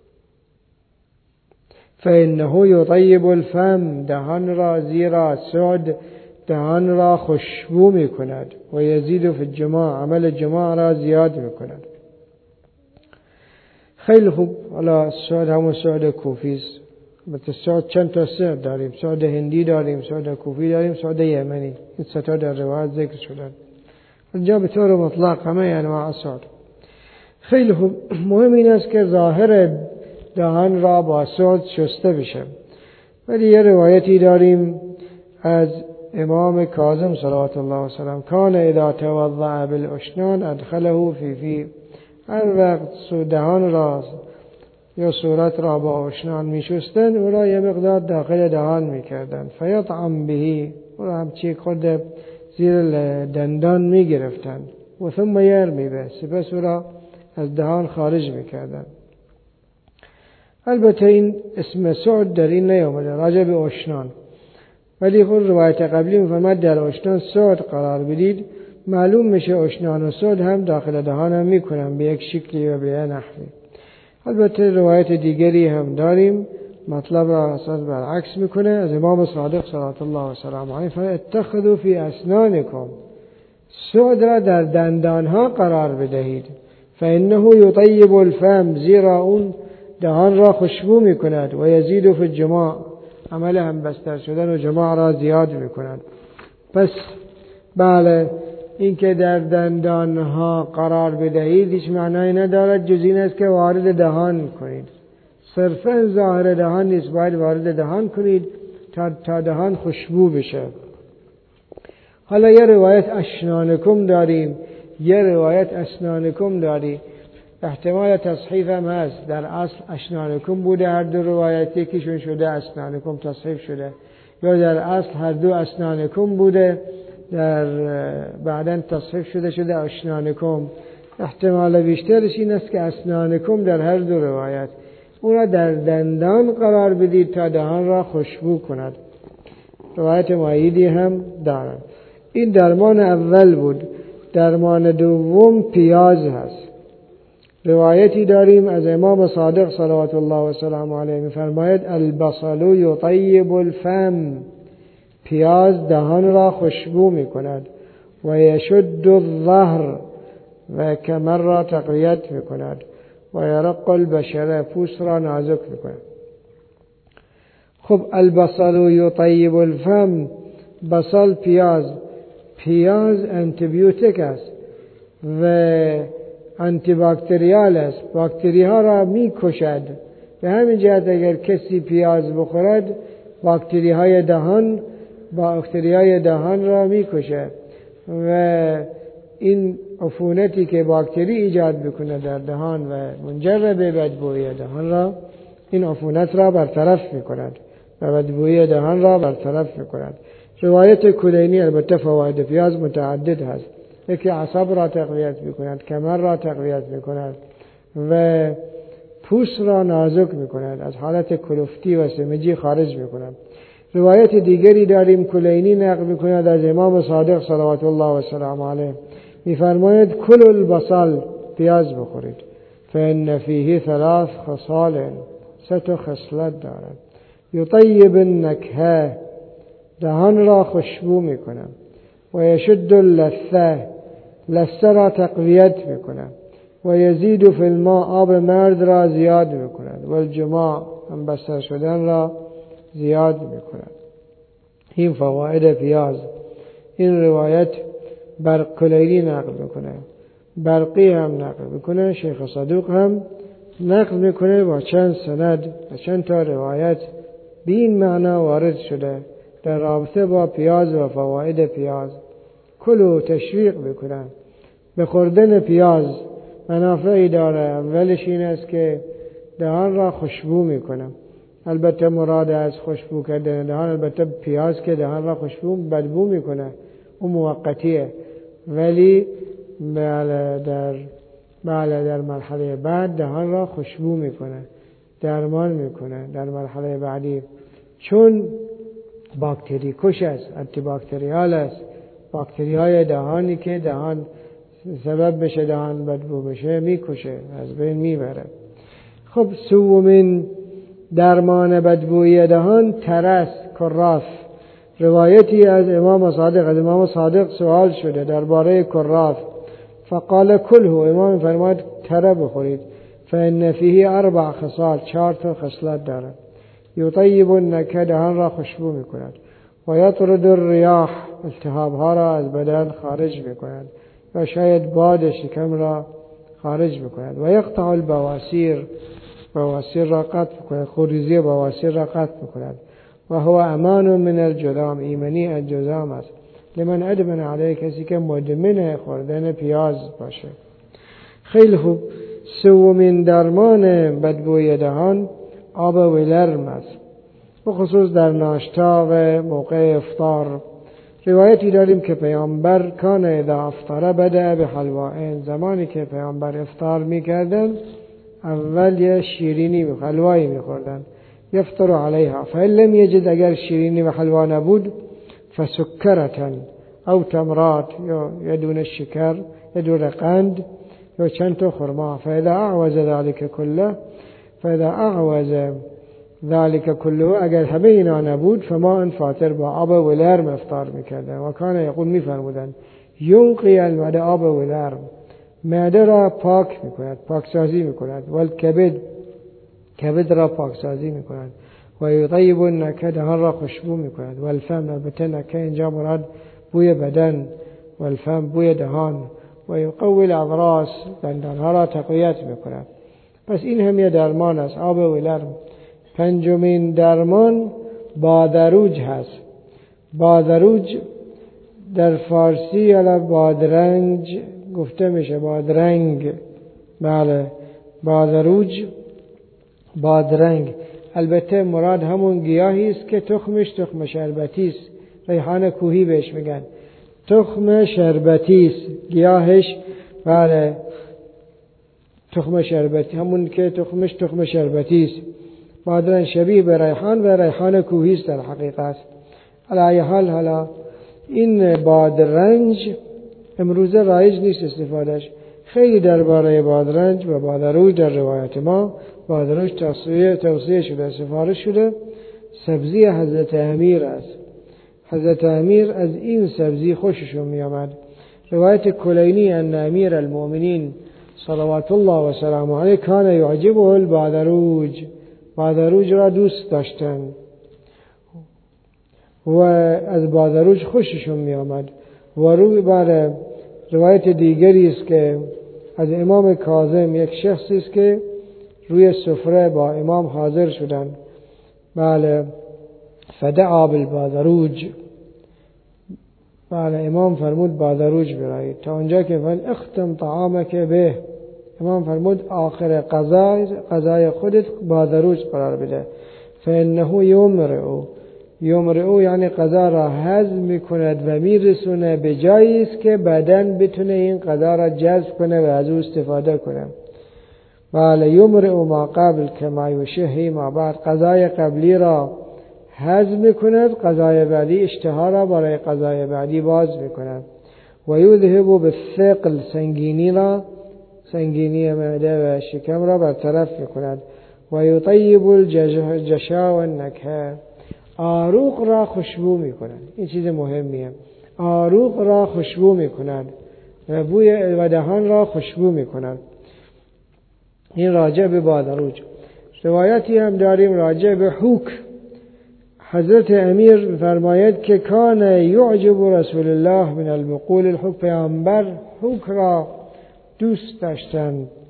فانه یطیب الفم، دهان را، زیرا سعد دهان را خوشبو میکند و یزید فی الجماع، عمل جماع را زیاد میکند. خیلی خوب. حالا سعد همون سعد کوفی است. البته سعد چند تا سعد داریم، سعد هندی داریم، سعد کوفی داریم، سعد یمنی. این سه تا در روایت ذکر شدن. اینجا به طور مطلق همه انواع سعد. خیلی خوب. مهم این است که ظاهر دهان را با سعد شسته بشه. ولی یه روایتی داریم از امام کاظم صلوات الله و سلام کان اذا توضأ بالاشنان ادخله فی فی، هر وقت دهان را یا صورت را با اشنان می شستن او را یه مقدار داخل دهان می کردن. فیطعم بهی، او را همچی خود زیر دندان می گرفتن. و ثم یرمی به، سپس او را از دهان خارج می کردن. البته این اسم سعد در این نیامده راجع به اشنان، ولی خود روایت قبلی می فرماید در اشنان سعد قرار بدید. معلوم میشه اشنان و سعد هم داخل دهان هم می کنن به یک شکلی و به یک نحوی. البته روایت دیگری هم داریم مطلب را اساس برعکس میکنه. از امام صادق صلوات الله و سلام علیه فرمود اتخذوا فی اسنانکم، سعد را در دندانها قرار بدهید. فانه یطیب الفم، زیرا اون دهان را خوشبو میکند. و یزید فی الجماع، عمل هم بستر شدن و جماع را زیاد میکند. پس بله، این که در دندانها قرار بدهید هیچ معنایی ندارد جز این است که وارد دهان کنید. صرفا ظاهر دهان نیست، باید وارد دهان کنید تا, تا دهان خوشبو بشه. حالا یه روایت اشنانکم داریم، یه روایت اسنانکم داریم. احتمال تصحیف هم هست. در اصل اشنانکم بوده هر دو روایت، یکیشون شده اسنانکم تصحیف شده، یا در اصل هر دو اسنانکم بوده در بعدن تصحیف شده شده اشنانکم. احتمال بیشترش این است که اسنانکم در هر دو روایت اون را در دندان قرار بدید تا دهان را خوشبو کند. روایت مؤیدی هم دارد. این درمان اول بود. درمان دوم پیاز هست. روایتی داریم از امام صادق صلوات الله و سلام علیه می‌فرماید البصل یطیب الفم، پیاز دهان را خوشبو می‌کند. و یشد الظهر، و کمر را تقویت می‌کند. و یرق البشره، پوست را نازک می‌کند. خب البصل یطیب الفم، بصل پیاز، پیاز انتیبیوتیک است و آنتی باکتریال است، باکتری ها را می کشد. به همین جهت اگر کسی پیاز بخورد باکتری های دهان باکتری های دهان را می کشد و این عفونتی که باکتری ایجاد بکنه در دهان و منجر به بدبویی دهان را، این عفونت را برطرف می کند و بدبویی دهان را برطرف می کند. روایت کلینی البته فواید پیاز متعدد هست. یکی اعصاب را تقویت می‌کند، کمر را تقویت می‌کند و پوست را نازک می‌کند، از حالت کلفتی و سمجی خارج می‌کند. روایت دیگری داریم کلینی نقل می‌کند از امام صادق صلوات الله و سلام علیه، می‌فرماید کل البصل، پیاز بخورید، فإن فیه ثلاث خصال، سه تا خصلت دارد. یطیب النکهه، دهان را خوشبو می‌کند. و یشد اللثه، لثه را تقویت میکنه. و یزید فی الماء، آب مرد را زیاد میکند. و الجماع، هم بستر شدن را زیاد میکند. این فواید پیاز. این روایت برق کلینی نقل میکنه، برقی هم نقل میکنه، شیخ صدوق هم نقل میکنه با چند سند و چند تا روایت به این معنا وارد شده در رابطه با پیاز و فواید پیاز. کلو تشویق میکنن به خوردن پیاز. منافعی داره. اولش این است که دهان را خوشبو میکنه. البته مراد از خوشبو کردن دهان البته پیاز که دهان را خوشبو بدبو میکنه اون موقتیه، ولی بله در بله در مرحله بعد دهان را خوشبو میکنه، درمان میکنه در مرحله بعدی، چون باکتری کش است، آنتی باکتریال است. باکتری های دهانی که دهان سبب بشه دهان بدبو بشه میکشه، از بین میبره. خب سومین درمان بدبوی دهان ترس، کراث. روایتی از امام صادق از امام صادق سوال شده درباره کراث، فقال کله، امام فرمود تره بخورید، فإن فیه اربع خصال، چهار تا خصلت داره. یطیب النکه، دهان را خوشبو میکند، و یطرد الریاح، التهاب ها را از بدن خارج میکند و شاید باد شکم را خارج میکند. و یقطع البواسیر، بواسیر را قطع میکند، خونریزی بواسیر را قطع میکند. و هو امان من الجذام، ایمنی از جذام است. لمن ادمن علیه، کسی که مدمن خوردن پیاز باشه. خیلی خوب. سومین درمان بدبوی دهان آب ولرم است، بخصوص در ناشتا و موقع افطار. روایتی داریم که پیامبر کان اذا افطر بدأ بحلوائین، زمانی که پیامبر افطار میکردن اول یه شیرینی و حلوایی میخوردن، یفطر علیها، فإن لم یجد، اگر شیرینی و حلوا نبود، فسکرتن او تمرات، یا یدون شکر، یدون قند، یا چند تا خرما. فاذا اعوز ذلك کله، فاذا اعوز ذلك کله، اگر همه اینا نبود، فما ان فاطر، با آب ولرم افطار میکردن. و کان یقول، میفرمودن ینقی المعده، آب ولرم معده را پاک میکند، پاکسازی میکند. والکبد، کبد را پاکسازی میکند. و یطیب النکه، دهان را خوشبو میکند. والفم، البته نکه اینجا مراد بوی بدن، والفم بوی دهان. و یقوی الابراس، دندانها را تقویت میکند. پس این هم یه درمان است، آب ولرم. پنجمین درمان بادروج هست. بادروج در فارسی یا بادرنج گفته میشه، بادرنگ. بله، بادروج، بادرنگ. البته مراد همون گیاهی است که تخمش تخم شربتی است، ریحان کوهی بهش میگن. تخم شربتی است گیاهش. بله، تخم شربتی، همون که تخمش تخم شربتی است. بادرنج شبیه به ریحان و ریحان کوهی است در حقیقت. علی حال حالا این بادرنج امروزه رایج نیست استفادهش. خیلی درباره بادرنج و بادروج در روایت ما بادرنج توصیه توصیه شده، سفارش شده. سبزی حضرت امیر است. حضرت امیر از این سبزی خوششون می آمد. روایت کلینی ان امیر المؤمنین صلوات الله و سلامه علیه کان یعجبه البادروج، بادروج را دوست داشتن و از بادروج خوششون می آمد. و روی بر روایت دیگری است که از امام کاظم، یک شخصی است که روی سفره با امام حاضر شدن. بله، فدعا بالبادروج، بله، امام فرمود بادروج برایید، تا اونجا که فن اختم طعامک به، امام فرمود آخر غذای غذای خودت بادروج قرار بده. فانه یمرئ، یمرئ یعنی غذا را هضم میکند و میرسونه به جایی است که بدن بتونه این غذا را جذب کنه و از او استفاده کنه. بله، یمرئ ما قبل کما یشهی ما بعد، غذای قبلی را هضم میکند، غذای بعدی اشتها را برای غذای بعدی باز میکند. و یذهب بالثقل، سنگینی را، سنگینی معده و شکم را برطرف میکند. و یطیب الجشا و النکه، آروق را خوشبو میکند. این چیز مهمیه. آروق را خوشبو میکند و بوی و دهان را خوشبو میکند. این راجع به بادروج. روایتی هم داریم راجع به حوک. حضرت امیر فرماید که کان یعجب رسول الله من المقول الحوک، پیامبر حوک را دوست داشتند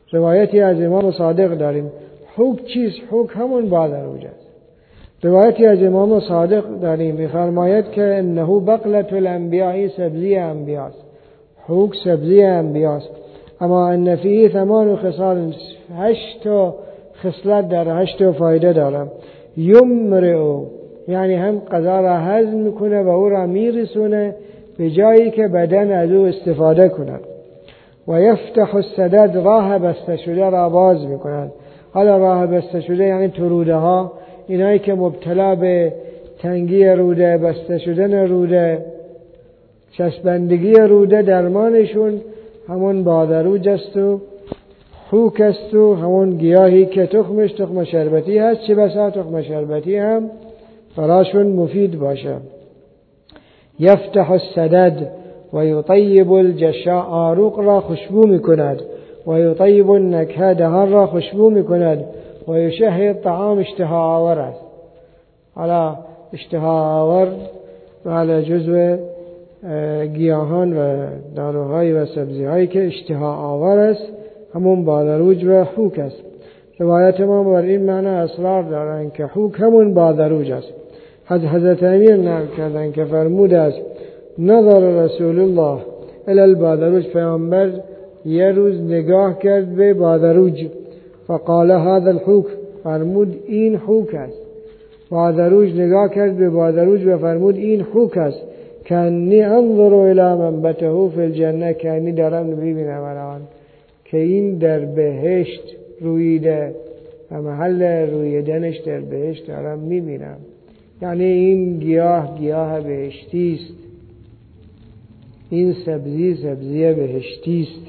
روایتی از امام صادق داریم. حوک چیست؟ حوک همون بادروج است. روایتی از امام صادق داریم می‌فرماید که انه بقلة الانبیاء، سبزی انبیاست. حوک سبزی انبیاست. اما ان فیه ثمان خصال، هشت تا خصلت داره، هشت تا فایده داره. یمرئ، یعنی هم غذا را هضم میکنه و او را میرسونه به جایی که بدن از او استفاده کند. و یفتح السدد، راه بسته شده را باز میکند. حالا راه بسته شده یعنی تروده ها، اینایی که مبتلا به تنگی روده، بسته شدن روده، چسبندگی روده، درمانشون همون بادروج است و حوک است و همون گیاهی که تخمش تخم شربتی هست، چه بسا تخم شربتی هم براشون مفید باشه. یفتح السدد و یطیب الجشا، آروق را خوشبو میکند. و یطیب النکهه، دهان را خوشبو میکند. و یشهی الطعام، اشتها آور است. حالا اشتها آور و جزو گیاهان و داروهای و سبزیهایی که اشتها آور است همون بادروج و حوک است. روایت ما بر این معنی اصرار دارند که حوک همون بادروج است. حضرت امیر نقل کردند که فرمود است نظر رسول الله الی البادروج، پیامبر یه روز نگاه کرد به بادروج، فقال هذا الحوک، فرمود این حوک است. بادروج نگاه کرد به بادروج و فرمود این حوک است. کنی انظر الی منبته فی الجنه، کنی دارم ببینم الان که این در بهشت رویده و محل رویدنش در بهشت دارم میبینم. یعنی این گیاه گیاه بهشتی است، این سبزی سبزی بهشتی است.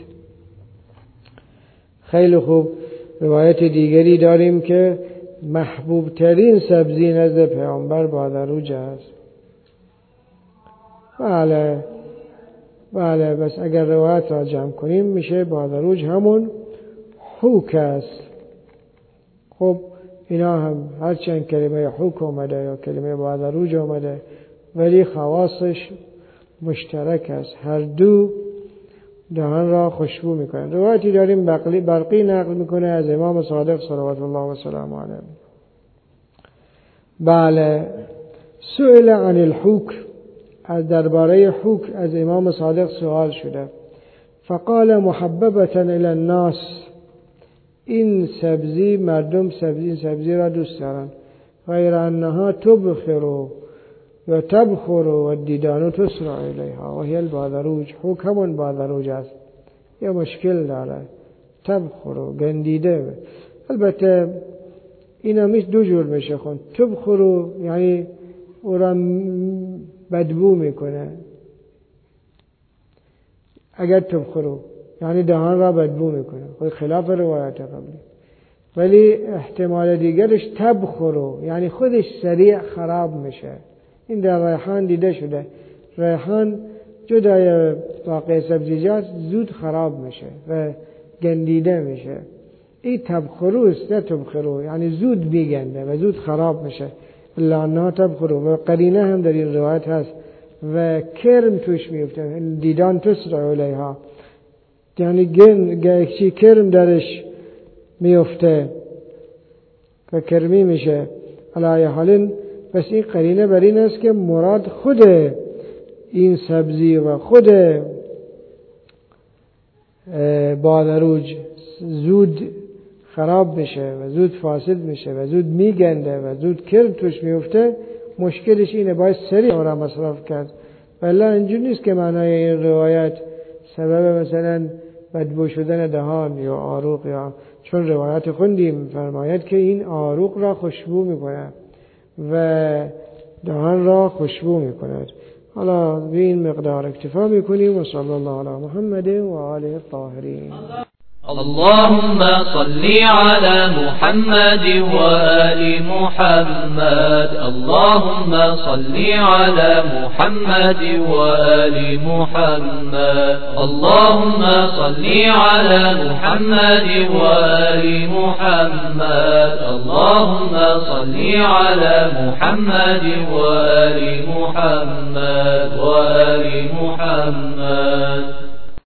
خیلی خوب. روایت دیگری داریم که محبوب ترین سبزی نزد پیامبر بادروج است. بله بله، بس اگر روایت را جمع کنیم میشه بادروج همون حوک است. خب اینا هم هرچند کلمه حوک اومده یا کلمه بادروج اومده ولی خواصش مشترک است، هر دو دهان را خوشبو میکنه. روایتی داریم برقی, برقی نقل میکنه از امام صادق صلوات الله و سلام علیه. بله، سئل عن الحوک، از درباره حوک از امام صادق سوال شده. فقال محببة الی الناس، این سبزی مردم سبزی سبزی را دوست دارند. غیر انها تبخر و تبخر و دیدان تسرع الیها و هی البادروج، حوک همون بادروج است. یه مشکل داره، تبخر و گندیده. البته اینا میشه دو جور میشه خوند. تبخر یعنی او را بدبو میکنه، اگر تبخرو یعنی دهان را بدبو میکنه، خود خلاف روایت قبلی. ولی احتمال دیگرش تبخرو یعنی خودش سریع خراب میشه. این در ریحان دیده شده. ریحان جدای باقی سبزیجات زود خراب میشه و گندیده میشه. این تبخرو است، نه تبخرو یعنی زود میگنده و زود خراب میشه. الا انها تبخرو، و قرینه هم در این روایت هست و کرم توش میفته، دیدان تسرع الیها، یعنی گنگشی کرم درش میفته و کرمی میشه. علای حالین بس این قرینه بر این است که مراد خود این سبزی و خود بادروج زود خراب میشه و زود فاسد میشه و زود میگنده و زود کرم توش میفته. مشکلش اینه، باید سریع اون را مصرف کرد. ولی اینجور نیست که معنای این روایت سبب مثلا بدبو شدن دهان یا آروق، یا چون روایت خوندیم فرماید که این آروق را خوشبو میکنه و دهان را خوشبو میکند. حالا به این مقدار اکتفا میکنیم و صلی الله علی محمد و آله الطاهرین. اللهم صل على محمد وآل محمد. اللهم صل على محمد وآل محمد. اللهم صل على محمد وآل محمد. اللهم صل على محمد وآل محمد وآل محمد.